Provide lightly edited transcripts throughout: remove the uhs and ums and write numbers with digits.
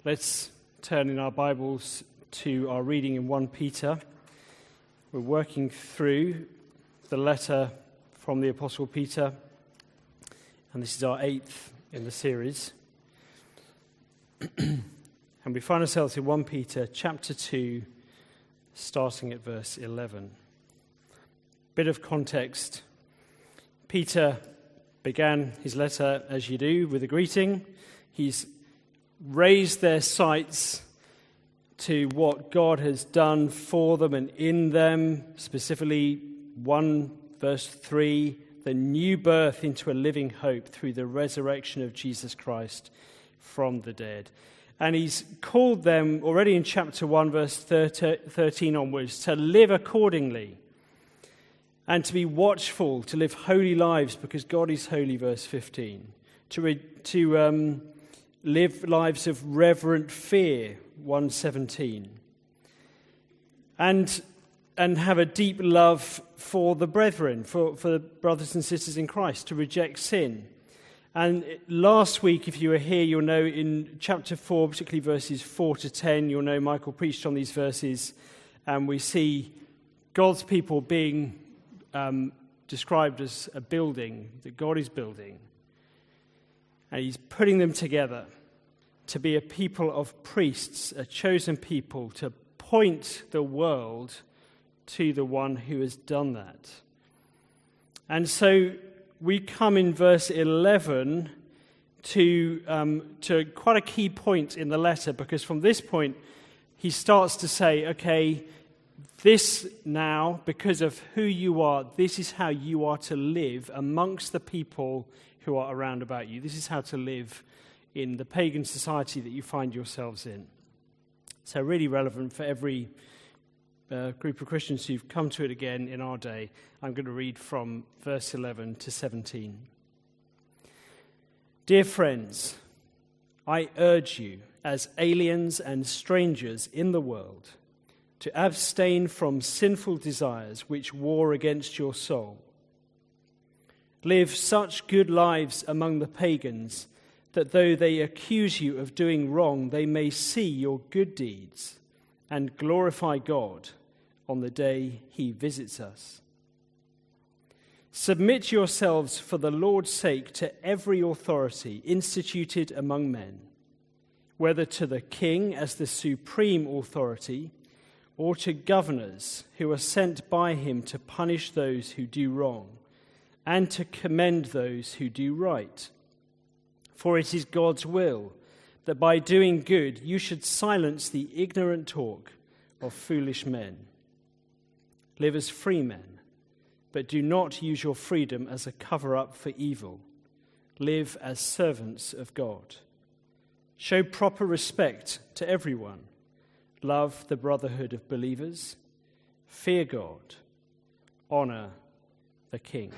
Let's turn in our Bibles to our reading in 1 Peter. We're working through the letter from the Apostle Peter, and this is our 8th in the series. And we find ourselves in 1 Peter chapter 2, starting at verse 11. Bit of context. Peter began his letter, as you do, with a greeting. He's raised their sights to what God has done for them and in them, specifically 1 verse 3, the new birth into a living hope through the resurrection of Jesus Christ from the dead. And he's called them already in chapter 1 verse 13 onwards to live accordingly and to be watchful, to live holy lives because God is holy, verse 15, to live lives of reverent fear, 1:17, and have a deep love for the brethren, for the brothers and sisters in Christ, to reject sin. And last week, if you were here, you'll know in chapter 4, particularly verses 4 to 10, you'll know Michael preached on these verses, and we see God's people being described as a building that God is building. And he's putting them together to be a people of priests, a chosen people, to point the world to the one who has done that. And so we come in verse 11 to quite a key point in the letter, because from this point he starts to say, okay, this now, because of who you are, this is how you are to live amongst the people who are around about you. This is how to live in the pagan society that you find yourselves in. So really relevant for every group of Christians who've come to it again in our day. I'm going to read from verse 11 to 17. Dear friends, I urge you, as aliens and strangers in the world, to abstain from sinful desires which war against your soul. Live such good lives among the pagans that though they accuse you of doing wrong, they may see your good deeds and glorify God on the day he visits us. Submit yourselves for the Lord's sake to every authority instituted among men, whether to the king as the supreme authority or to governors who are sent by him to punish those who do wrong and to commend those who do right. For it is God's will that by doing good you should silence the ignorant talk of foolish men. Live as free men, but do not use your freedom as a cover-up for evil. Live as servants of God. Show proper respect to everyone. Love the brotherhood of believers. Fear God. Honor the King.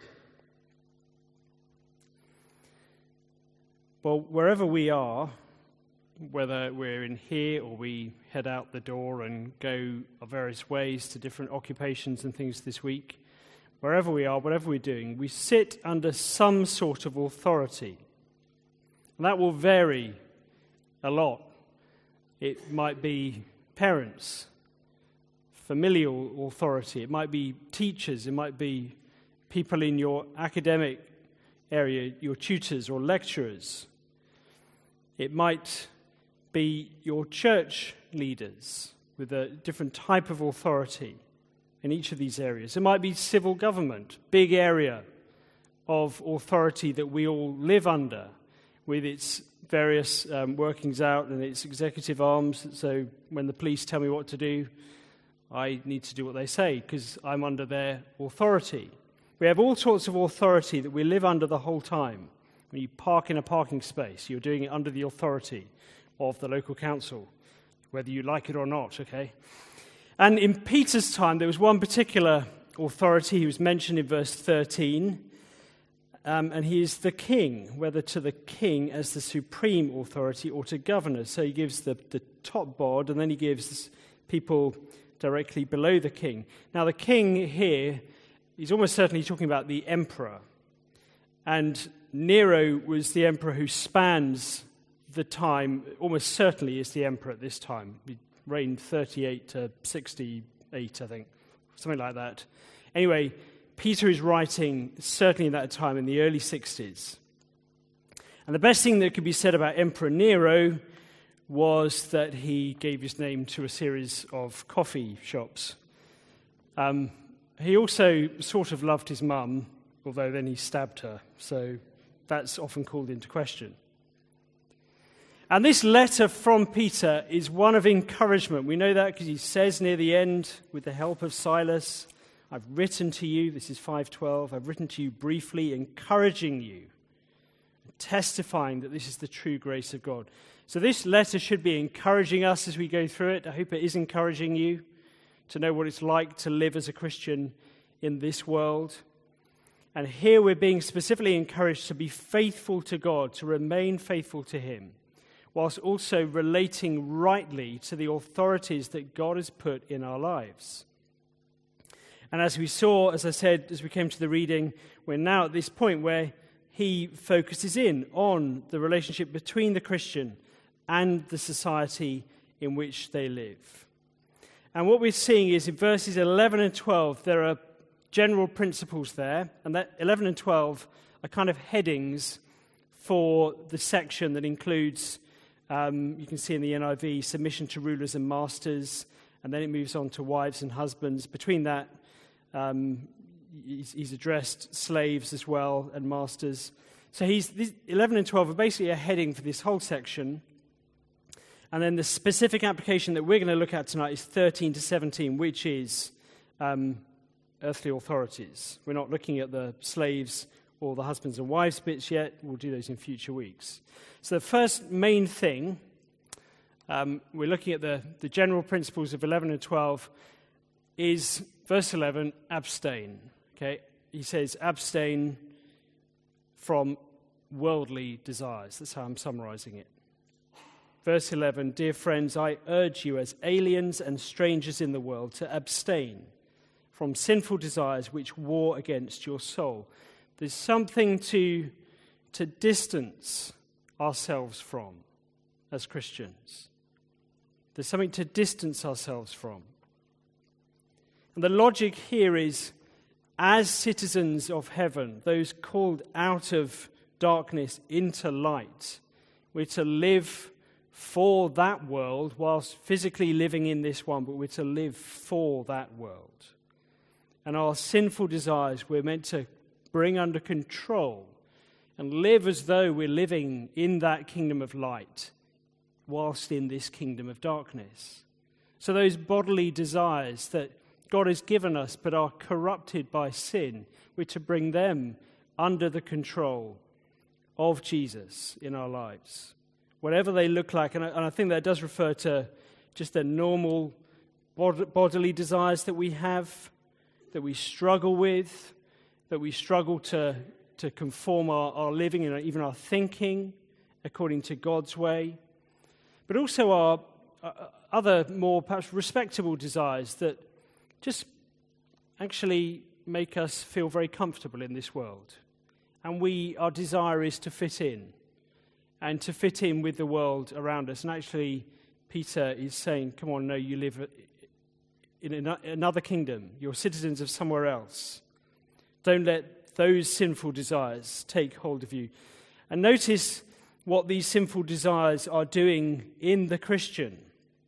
Well, wherever we are, whether we're in here or we head out the door and go our various ways to different occupations and things this week, wherever we are, whatever we're doing, we sit under some sort of authority. And that will vary a lot. It might be parents, familial authority. It might be teachers. It might be people in your academic area, your tutors or lecturers. It might be your church leaders with a different type of authority in each of these areas. It might be civil government, big area of authority that we all live under with its various workings out and its executive arms. So when the police tell me what to do, I need to do what they say because I'm under their authority. We have all sorts of authority that we live under the whole time. When you park in a parking space, you're doing it under the authority of the local council, whether you like it or not, okay? And in Peter's time, there was one particular authority who was mentioned in verse 13, and he is the king, whether to the king as the supreme authority or to governors. So he gives the top bod, and then he gives people directly below the king. Now, the king here, he's almost certainly talking about the emperor. And Nero was the emperor who spans the time, almost certainly is the emperor at this time. He reigned 38 to 68, I think, something like that. Anyway, Peter is writing certainly in that time, in the early 60s. And the best thing that could be said about Emperor Nero was that he gave his name to a series of coffee shops. He also sort of loved his mum, although then he stabbed her. So that's often called into question. And this letter from Peter is one of encouragement. We know that because he says near the end, with the help of Silas, I've written to you, this is 5:12, I've written to you briefly, encouraging you, testifying that this is the true grace of God. So this letter should be encouraging us as we go through it. I hope it is encouraging you to know what it's like to live as a Christian in this world. And here we're being specifically encouraged to be faithful to God, to remain faithful to him, whilst also relating rightly to the authorities that God has put in our lives. And as we saw, as I said, as we came to the reading, we're now at this point where he focuses in on the relationship between the Christian and the society in which they live. And what we're seeing is in verses 11 and 12, there are general principles there, and that 11 and 12 are kind of headings for the section that includes, you can see in the NIV, submission to rulers and masters, and then it moves on to wives and husbands. Between that, he's addressed slaves as well and masters. So these 11 and 12 are basically a heading for this whole section. And then the specific application that we're going to look at tonight is 13 to 17, which is earthly authorities. We're not looking at the slaves or the husbands and wives bits yet. We'll do those in future weeks. So the first main thing, we're looking at the general principles of 11 and 12, is verse 11, abstain. Okay, he says abstain from worldly desires. That's how I'm summarizing it. Verse 11, dear friends, I urge you as aliens and strangers in the world to abstain from sinful desires which war against your soul. There's something to distance ourselves from as Christians. There's something to distance ourselves from. And the logic here is, as citizens of heaven, those called out of darkness into light, we're to live for that world whilst physically living in this one, but we're to live for that world. And our sinful desires we're meant to bring under control and live as though we're living in that kingdom of light whilst in this kingdom of darkness. So those bodily desires that God has given us but are corrupted by sin, we're to bring them under the control of Jesus in our lives. Whatever they look like, and I think that does refer to just the normal bodily desires that we have, that we struggle with, that we struggle to conform our living and even our thinking according to God's way, but also our other more perhaps respectable desires that just actually make us feel very comfortable in this world. And our desire is to fit in, and to fit in with the world around us. And actually, Peter is saying, come on, no, you live in another kingdom. You're citizens of somewhere else. Don't let those sinful desires take hold of you. And notice what these sinful desires are doing in the Christian.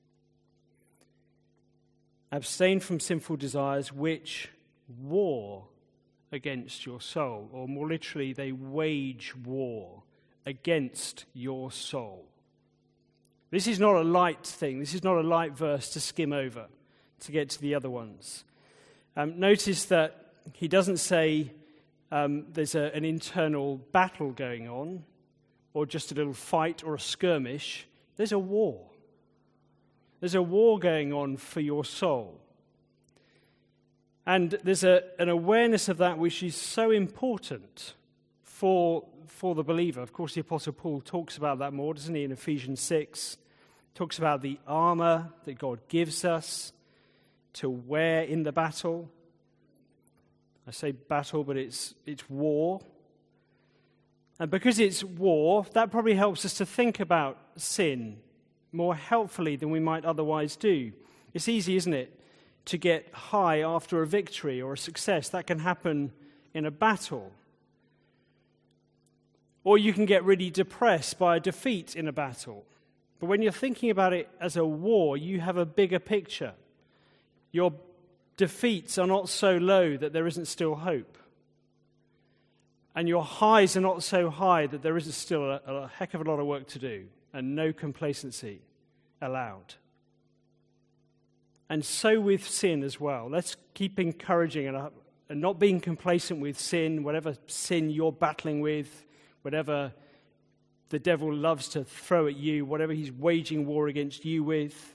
Abstain from sinful desires which war against your soul, or more literally, they wage war against your soul. This is not a light thing. This is not a light verse to skim over to get to the other ones. Notice that he doesn't say there's an internal battle going on or just a little fight or a skirmish. There's a war. There's a war going on for your soul. And there's an awareness of that which is so important for the believer. Of course, the Apostle Paul talks about that more, doesn't he, in Ephesians 6. Talks about the armor that God gives us to wear in the battle. I say battle, but it's war. And because it's war, that probably helps us to think about sin more helpfully than we might otherwise do. It's easy, isn't it, to get high after a victory or a success. That can happen in a battle. Or you can get really depressed by a defeat in a battle. But when you're thinking about it as a war, you have a bigger picture. Your defeats are not so low that there isn't still hope. And your highs are not so high that there isn't still a heck of a lot of work to do and no complacency allowed. And so with sin as well. Let's keep encouraging and not being complacent with sin, whatever sin you're battling with, whatever the devil loves to throw at you, whatever he's waging war against you with.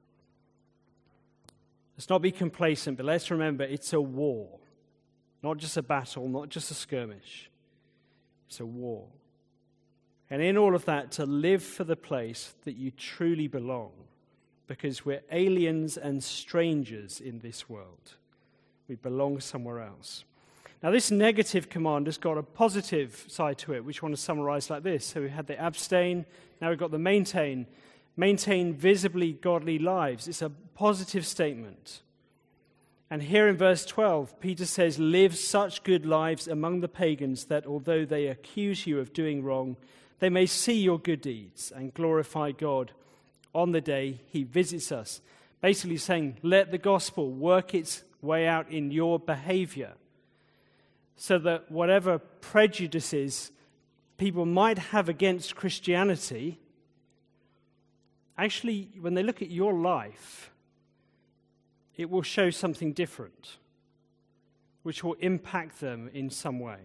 Let's not be complacent, but let's remember it's a war. Not just a battle, not just a skirmish. It's a war. And in all of that, to live for the place that you truly belong, because we're aliens and strangers in this world. We belong somewhere else. Now, this negative command has got a positive side to it, which I want to summarize like this. So we had the abstain, now we've got the maintain. Maintain visibly godly lives. It's a positive statement. And here in verse 12, Peter says, live such good lives among the pagans that although they accuse you of doing wrong, they may see your good deeds and glorify God on the day he visits us. Basically saying, let the gospel work its way out in your behavior so that whatever prejudices people might have against Christianity, actually, when they look at your life, it will show something different, which will impact them in some way.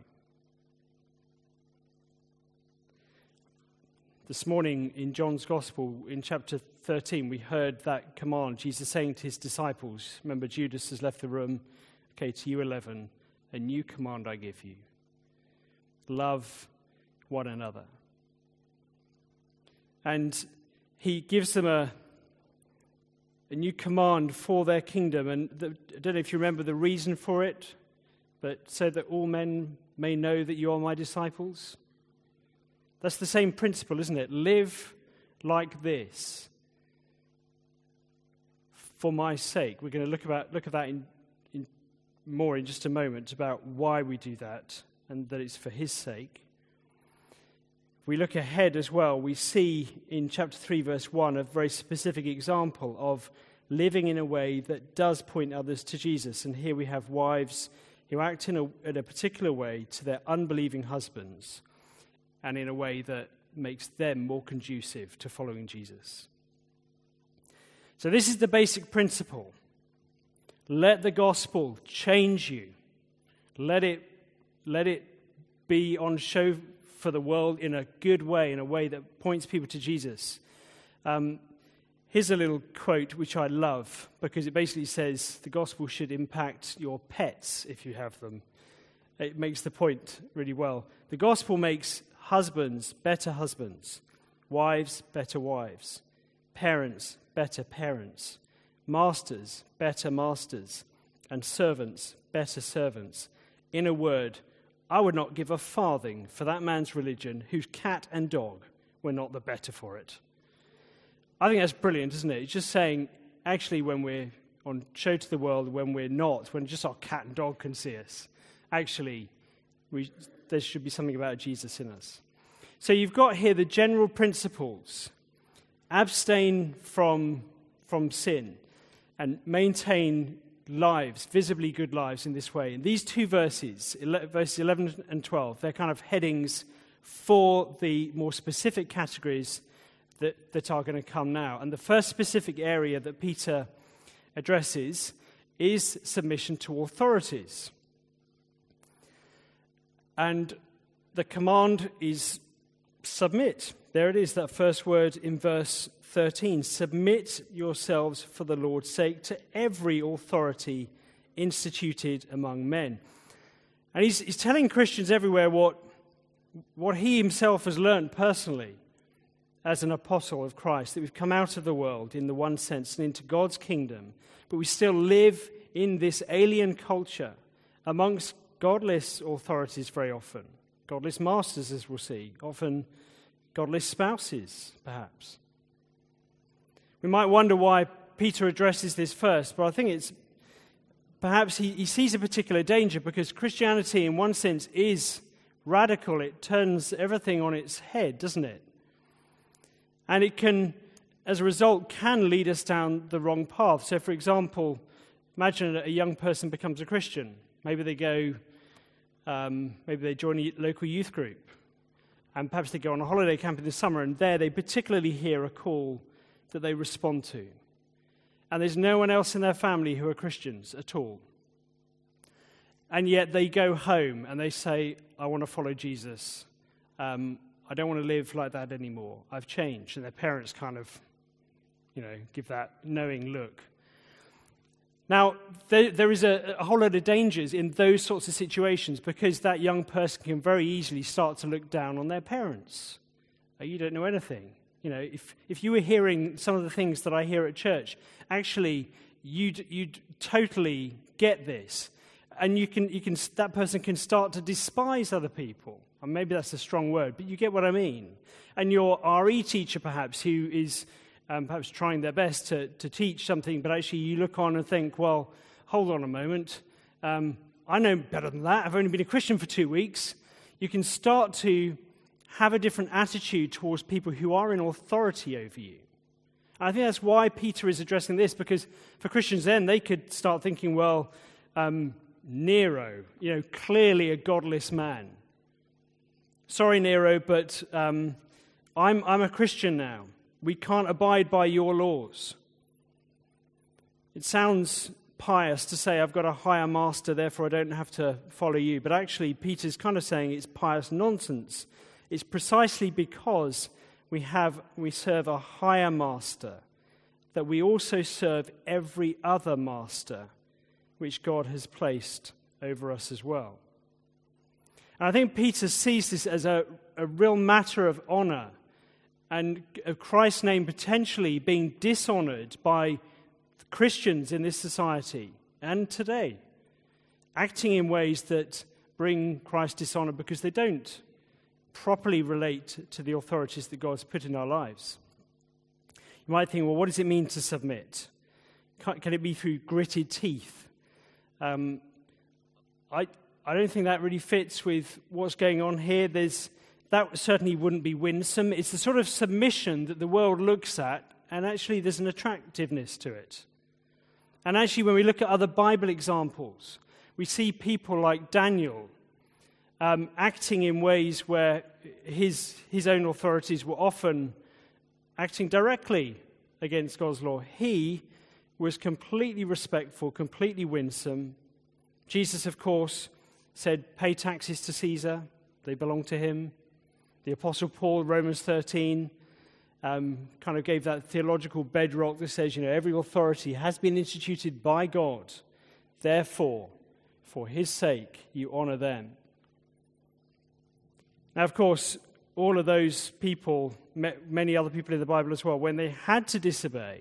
This morning in John's Gospel, in chapter 13, we heard that command, Jesus saying to his disciples, remember Judas has left the room, okay, to you 11, a new command I give you. Love one another. And he gives them a new command for their kingdom. And I don't know if you remember the reason for it, but so that all men may know that you are my disciples. That's the same principle, isn't it? Live like this for my sake. We're going to look at that in more in just a moment, about why we do that and that it's for his sake. We look ahead as well, we see in chapter 3, verse 1, a very specific example of living in a way that does point others to Jesus. And here we have wives who act in a particular way to their unbelieving husbands and in a way that makes them more conducive to following Jesus. So this is the basic principle. Let the gospel change you. Let it be on show for the world in a good way, in a way that points people to Jesus. Here's a little quote which I love, because it basically says the gospel should impact your pets if you have them. It makes the point really well. The gospel makes husbands better husbands, wives better wives, parents better parents, masters better masters, and servants better servants. In a word, I would not give a farthing for that man's religion whose cat and dog were not the better for it. I think that's brilliant, isn't it? It's just saying, actually, when we're on show to the world, when we're not, when just our cat and dog can see us, actually, there should be something about Jesus in us. So you've got here the general principles. Abstain from sin and maintain lives, visibly good lives in this way. And these two verses 11 and 12, they're kind of headings for the more specific categories that are going to come now. And the first specific area that Peter addresses is submission to authorities. And the command is submit. There it is, that first word in verse 13. Submit yourselves for the Lord's sake to every authority instituted among men. And he's telling Christians everywhere what he himself has learned personally as an apostle of Christ, that we've come out of the world in the one sense and into God's kingdom, but we still live in this alien culture amongst godless authorities very often, godless masters, as we'll see, often godless spouses, perhaps. We might wonder why Peter addresses this first, but I think it's perhaps he sees a particular danger because Christianity, in one sense, is radical. It turns everything on its head, doesn't it? And it can, as a result, can lead us down the wrong path. So, for example, imagine a young person becomes a Christian. Maybe they join a local youth group, and perhaps they go on a holiday camp in the summer, and there they particularly hear a call that they respond to. And there's no one else in their family who are Christians at all. And yet they go home and they say, I want to follow Jesus. I don't want to live like that anymore. I've changed. And their parents kind of, give that knowing look. Now, there is a whole lot of dangers in those sorts of situations because that young person can very easily start to look down on their parents. You don't know anything. If you were hearing some of the things that I hear at church, actually, you'd totally get this. And that person can start to despise other people. And maybe that's a strong word, but you get what I mean. And your RE teacher, perhaps, who is perhaps trying their best to teach something, but actually you look on and think, well, hold on a moment. I know better than that. I've only been a Christian for 2 weeks. You can start to have a different attitude towards people who are in authority over you. And I think that's why Peter is addressing this, because for Christians then, they could start thinking, well, Nero, clearly a godless man. Sorry, Nero, but I'm a Christian now. We can't abide by your laws. It sounds pious to say I've got a higher master, therefore I don't have to follow you. But actually, Peter's kind of saying it's pious nonsense. It's precisely because we serve a higher master that we also serve every other master which God has placed over us as well. And I think Peter sees this as a real matter of honor and of Christ's name potentially being dishonored by Christians in this society and today, acting in ways that bring Christ dishonor because they don't properly relate to the authorities that God's put in our lives. You might think, well, what does it mean to submit? Can it be through gritted teeth? I don't think that really fits with what's going on here. That certainly wouldn't be winsome. It's the sort of submission that the world looks at, and actually there's an attractiveness to it. And actually, when we look at other Bible examples, we see people like Daniel acting in ways where his own authorities were often acting directly against God's law. He was completely respectful, completely winsome. Jesus, of course, said, pay taxes to Caesar. They belong to him. The Apostle Paul, Romans 13, kind of gave that theological bedrock that says, every authority has been instituted by God. Therefore, for his sake, you honor them. Now, of course, all of those people, many other people in the Bible as well, when they had to disobey,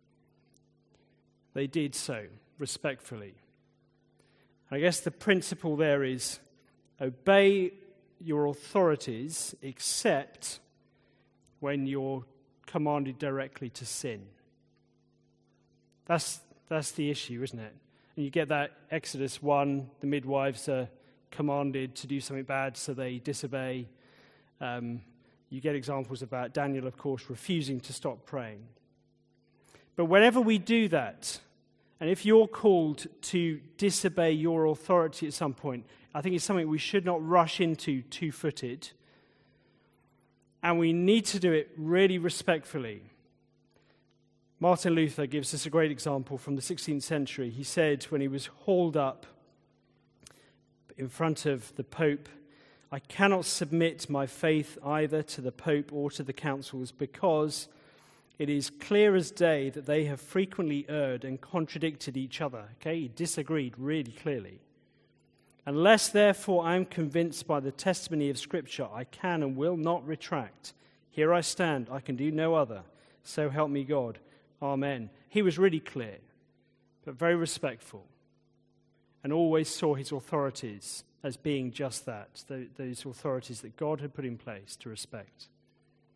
they did so respectfully. I guess the principle there is obey your authorities except when you're commanded directly to sin. That's the issue, isn't it? And you get that Exodus 1, the midwives are commanded to do something bad, so they disobey. You get examples about Daniel, of course, refusing to stop praying. But whenever we do that, and if you're called to disobey your authority at some point, I think it's something we should not rush into two-footed. And we need to do it really respectfully. Martin Luther gives us a great example from the 16th century. He said when he was hauled up in front of the Pope, I cannot submit my faith either to the Pope or to the councils because it is clear as day that they have frequently erred and contradicted each other. Okay, he disagreed really clearly. Unless, therefore, I am convinced by the testimony of Scripture, I can and will not retract. Here I stand, I can do no other. So help me God. Amen. He was really clear, but very respectful, and always saw his authorities as being just that, those authorities that God had put in place to respect.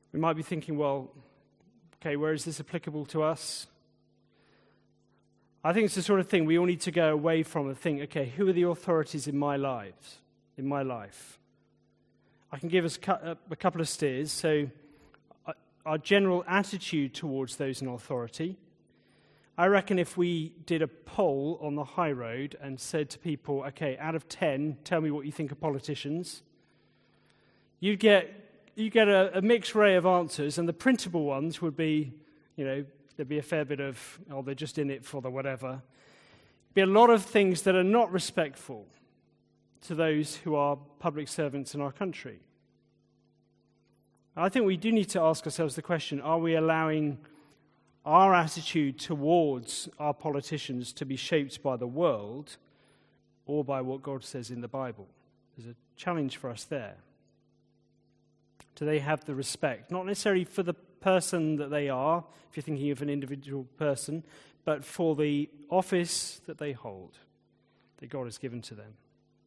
We might be thinking, well, okay, where is this applicable to us? I think it's the sort of thing we all need to go away from and think, okay, who are the authorities in my life? I can give us a couple of steers. So our general attitude towards those in authority. I reckon if we did a poll on the high road and said to people, okay, out of 10, tell me what you think of politicians, you'd get a mixed array of answers, and the printable ones would be, there'd be a fair bit of, they're just in it for the whatever. Be a lot of things that are not respectful to those who are public servants in our country. I think we do need to ask ourselves the question, are we allowing our attitude towards our politicians to be shaped by the world or by what God says in the Bible? There's a challenge for us there. Do they have the respect, not necessarily for the person that they are, if you're thinking of an individual person, but for the office that they hold, that God has given to them?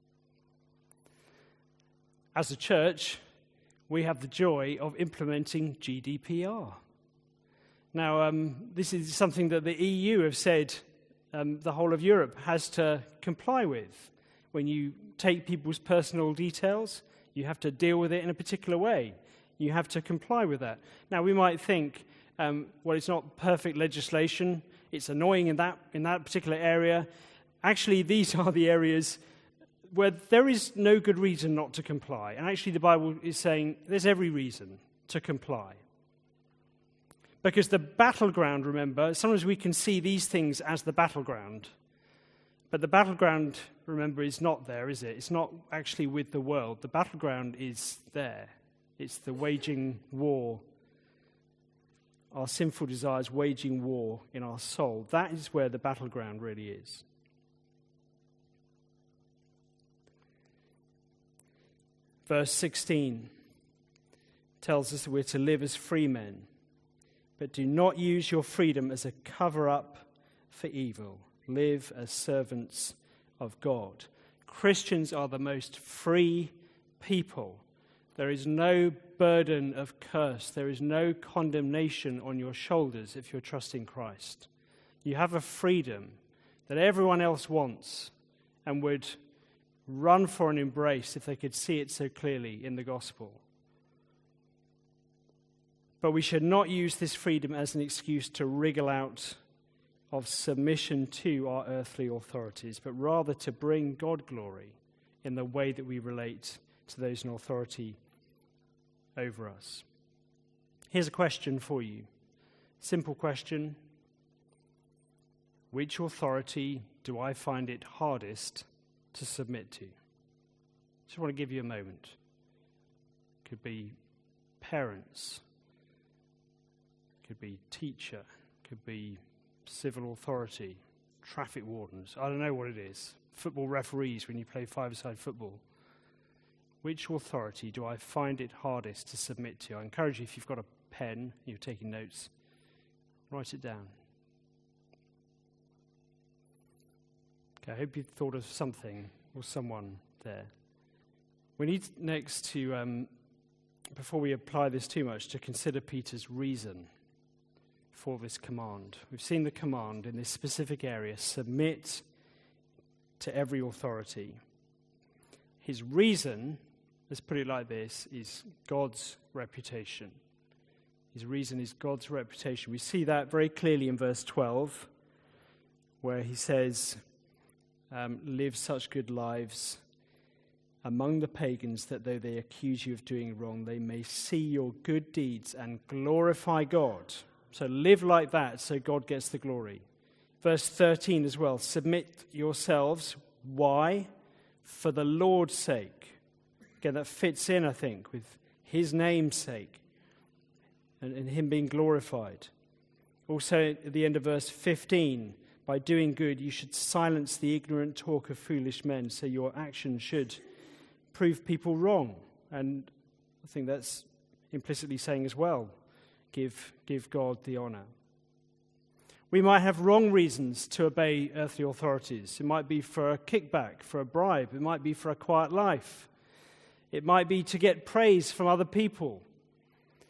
As a church, we have the joy of implementing GDPR. Now, this is something that the EU have said the whole of Europe has to comply with. When you take people's personal details, you have to deal with it in a particular way. You have to comply with that. Now, we might think, it's not perfect legislation. It's annoying in that particular area. Actually, these are the areas where there is no good reason not to comply. And actually, the Bible is saying there's every reason to comply. Because the battleground, remember, sometimes we can see these things as the battleground. But the battleground, remember, is not there, is it? It's not actually with the world. The battleground is there. It's the waging war, our sinful desires waging war in our soul. That is where the battleground really is. Verse 16 tells us that we're to live as free men, but do not use your freedom as a cover-up for evil. Live as servants of God. Christians are the most free people. There is no burden of curse. There is no condemnation on your shoulders if you're trusting Christ. You have a freedom that everyone else wants and would run for and embrace if they could see it so clearly in the gospel. But we should not use this freedom as an excuse to wriggle out of submission to our earthly authorities, but rather to bring God glory in the way that we relate to those in authority over us. Here's a question for you. Simple question. Which authority do I find it hardest to submit to? Just want to give you a moment. Could be parents. Could be teacher. Could be civil authority. Traffic wardens. I don't know what it is. Football referees when you play five-a-side football. Which authority do I find it hardest to submit to? I encourage you, if you've got a pen, you're taking notes, write it down. Okay, I hope you've thought of something or someone there. We need next to, before we apply this too much, to consider Peter's reason for this command. We've seen the command in this specific area, submit to every authority. His reason, let's put it like this, is God's reputation. His reason is God's reputation. We see that very clearly in verse 12, where he says, live such good lives among the pagans that though they accuse you of doing wrong, they may see your good deeds and glorify God. So live like that so God gets the glory. Verse 13 as well, submit yourselves. Why? For the Lord's sake. Again, that fits in, I think, with his name's sake and him being glorified. Also, at the end of verse 15, by doing good, you should silence the ignorant talk of foolish men, so your action should prove people wrong. And I think that's implicitly saying as well, give God the honor. We might have wrong reasons to obey earthly authorities. It might be for a kickback, for a bribe. It might be for a quiet life. It might be to get praise from other people.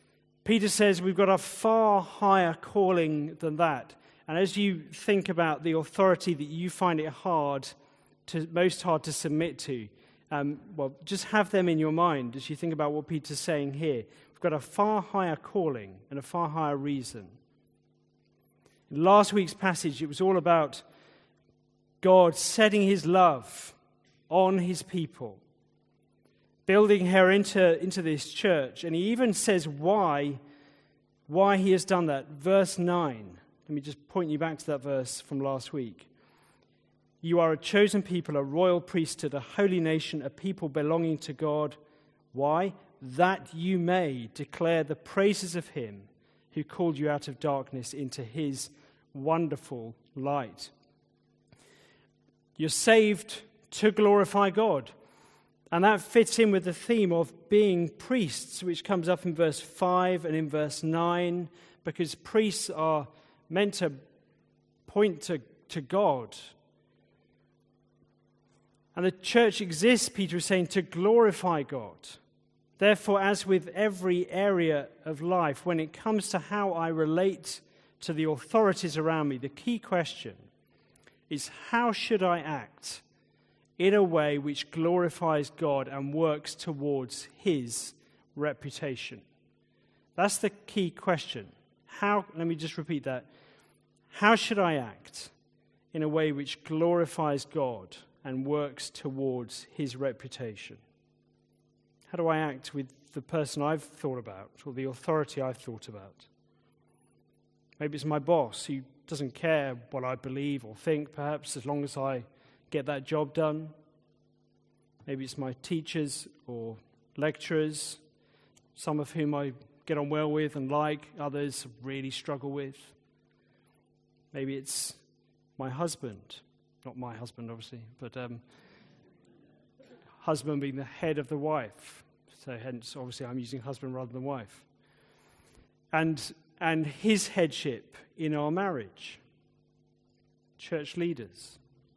Peter says we've got a far higher calling than that. And as you think about the authority that you find it most hard to submit to, just have them in your mind as you think about what Peter's saying here. We've got a far higher calling and a far higher reason. In last week's passage, it was all about God setting his love on his people, building her into this church. And he even says why he has done that. Verse 9. Let me just point you back to that verse from last week. You are a chosen people, a royal priesthood, a holy nation, a people belonging to God. Why? That you may declare the praises of him who called you out of darkness into his wonderful light. You're saved to glorify God. And that fits in with the theme of being priests, which comes up in verse 5 and in verse 9, because priests are meant to point to God. And the church exists, Peter is saying, to glorify God. Therefore, as with every area of life, when it comes to how I relate to the authorities around me, the key question is, how should I act in a way which glorifies God and works towards his reputation? That's the key question. Let me just repeat that. How should I act in a way which glorifies God and works towards his reputation? How do I act with the person I've thought about or the authority I've thought about? Maybe it's my boss who doesn't care what I believe or think, perhaps, as long as I get that job done. Maybe it's my teachers or lecturers, some of whom I get on well with and like, others really struggle with. Maybe it's my husband, not my husband, obviously, but husband being the head of the wife. So hence, obviously, I'm using husband rather than wife. And his headship in our marriage. Church leaders.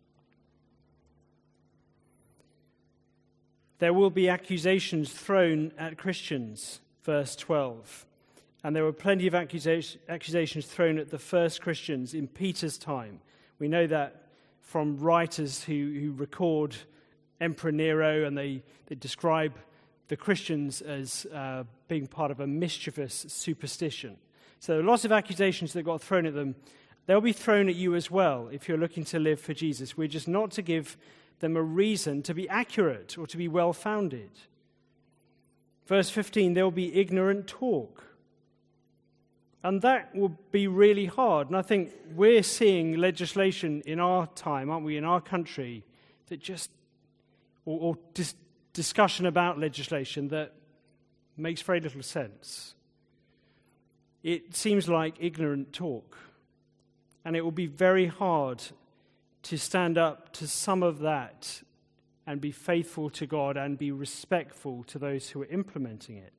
There will be accusations thrown at Christians, verse 12. And there were plenty of accusations thrown at the first Christians in Peter's time. We know that from writers who record Emperor Nero, and they describe the Christians as being part of a mischievous superstition. So there are lots of accusations that got thrown at them. They'll be thrown at you as well if you're looking to live for Jesus. We're just not to give them a reason to be accurate or to be well-founded. Verse 15, there will be ignorant talk. And that will be really hard. And I think we're seeing legislation in our time, aren't we, in our country, that just, or discussion about legislation that makes very little sense. It seems like ignorant talk. And it will be very hard to stand up to some of that and be faithful to God and be respectful to those who are implementing it.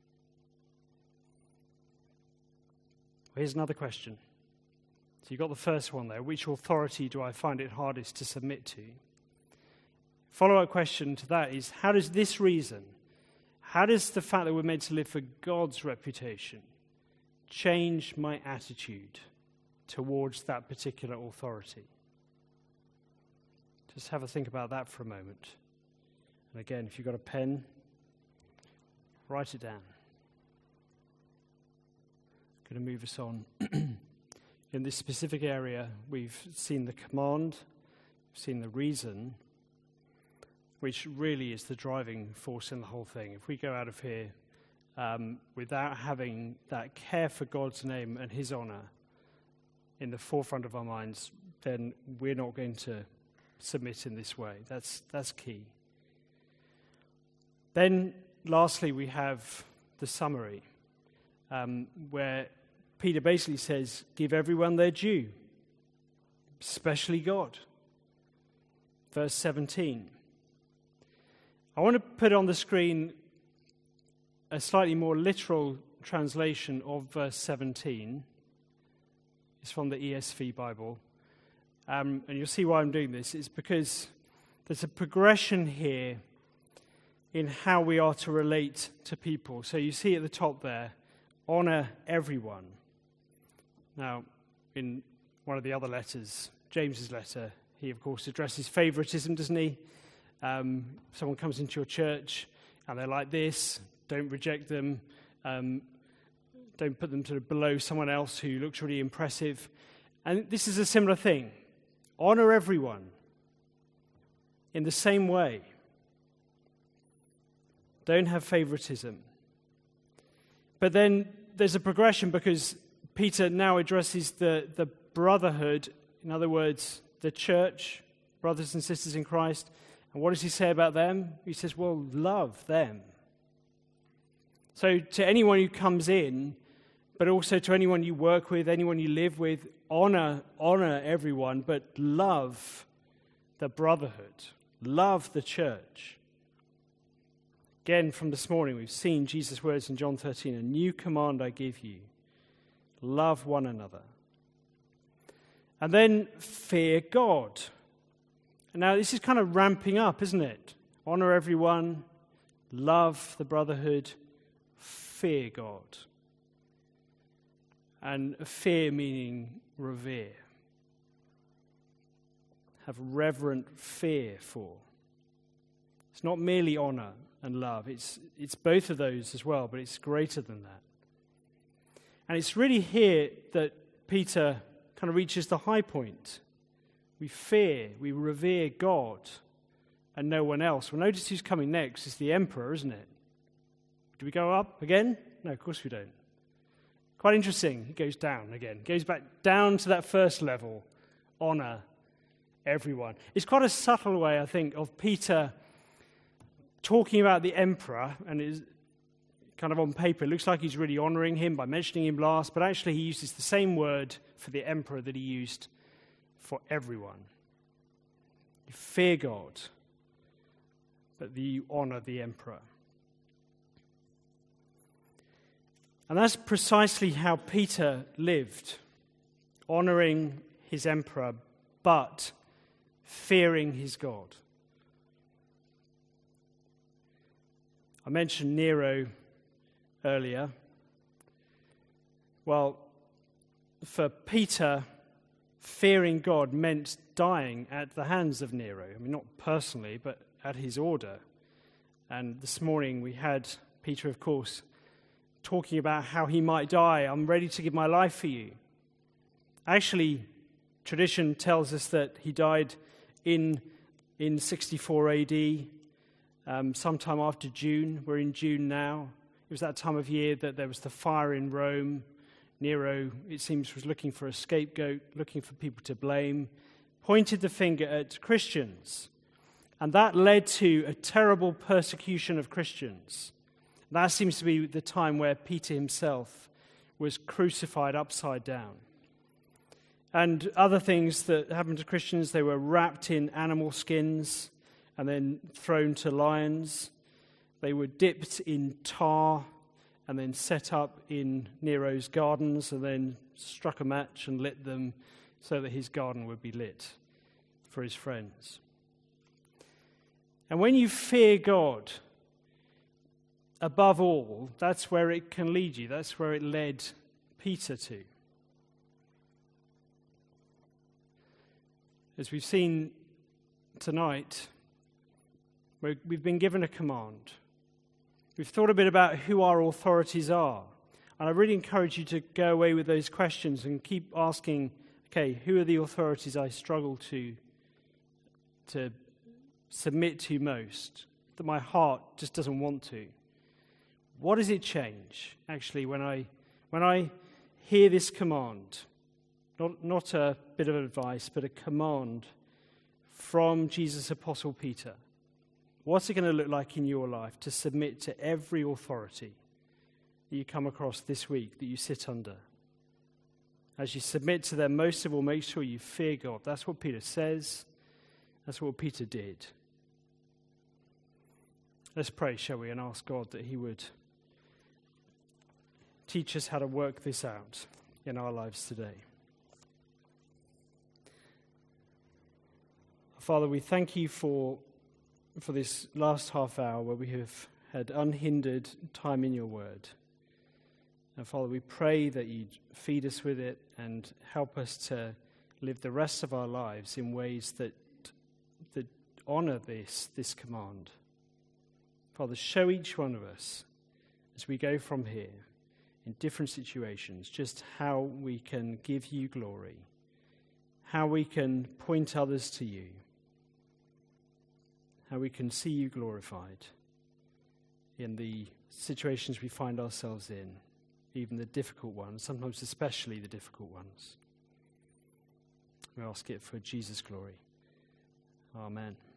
Well, here's another question. So you got the first one there. Which authority do I find it hardest to submit to? Follow-up question to that is, how does the fact that we're meant to live for God's reputation change my attitude towards that particular authority? Just have a think about that for a moment. And again, if you've got a pen, write it down. I'm going to move us on. In this specific area, we've seen the command, we've seen the reason, which really is the driving force in the whole thing. If we go out of here without having that care for God's name and his honor in the forefront of our minds, then we're not going to submit in this way. That's key. Then, lastly, we have the summary, where Peter basically says, give everyone their due, especially God. Verse 17. I want to put on the screen a slightly more literal translation of verse 17. It's from the ESV Bible. And you'll see why I'm doing this. It's because there's a progression here in how we are to relate to people. So you see at the top there, Honor everyone. Now, in one of the other letters, James's letter, he, of course, addresses favoritism, doesn't he? Someone comes into your church and they're like this, don't reject them, don't put them sort of below someone else who looks really impressive. And this is a similar thing. Honor everyone in the same way. Don't have favoritism. But then there's a progression, because Peter now addresses the brotherhood, in other words, the church, brothers and sisters in Christ. And what does he say about them? He says, well, love them. So to anyone who comes in, but also to anyone you work with, anyone you live with, honor everyone, but love the brotherhood, love the church. Again, from this morning, we've seen Jesus' words in John 13, a new command I give you, love one another. And then fear God. And now this is kind of ramping up, isn't it? Honor everyone, love the brotherhood, fear God. And fear meaning revere. Have reverent fear for. It's not merely honor and love. It's both of those as well, but it's greater than that. And it's really here that Peter kind of reaches the high point. We fear, we revere God and no one else. Well, notice who's coming next. It's the emperor, isn't it? Do we go up again? No, of course we don't. Quite interesting. He goes down again. Goes back down to that first level. Honor everyone. It's quite a subtle way, I think, of Peter talking about the emperor, and is kind of on paper, it looks like he's really honoring him by mentioning him last, but actually he uses the same word for the emperor that he used for everyone. You fear God, but you honor the emperor. And that's precisely how Peter lived, honoring his emperor, but fearing his God. I mentioned Nero earlier. Well, for Peter, fearing God meant dying at the hands of Nero. I mean, not personally, but at his order. And this morning we had Peter, of course, talking about how he might die. I'm ready to give my life for you. Actually, tradition tells us that he died in 64 AD, sometime after June. We're in June now. It was that time of year that there was the fire in Rome. Nero, it seems, was looking for a scapegoat, looking for people to blame, pointed the finger at Christians. And that led to a terrible persecution of Christians. That seems to be the time where Peter himself was crucified upside down. And other things that happened to Christians, they were wrapped in animal skins and then thrown to lions. They were dipped in tar and then set up in Nero's gardens and then struck a match and lit them so that his garden would be lit for his friends. And when you fear God, above all, that's where it can lead you. That's where it led Peter to. As we've seen tonight, we've been given a command. We've thought a bit about who our authorities are. And I really encourage you to go away with those questions and keep asking, okay, who are the authorities I struggle to submit to most, that my heart just doesn't want to? What does it change, actually, when I hear this command? Not a bit of advice, but a command from Jesus' Apostle Peter. What's it going to look like in your life to submit to every authority that you come across this week, that you sit under? As you submit to them, most of all, make sure you fear God. That's what Peter says. That's what Peter did. Let's pray, shall we, and ask God that he would teach us how to work this out in our lives today. Father, we thank you for this last half hour where we have had unhindered time in your word. And Father, we pray that you'd feed us with it and help us to live the rest of our lives in ways that honor this command. Father, show each one of us as we go from here in different situations just how we can give you glory, how we can point others to you, how we can see you glorified in the situations we find ourselves in, even the difficult ones, sometimes especially the difficult ones. We ask it for Jesus' glory. Amen.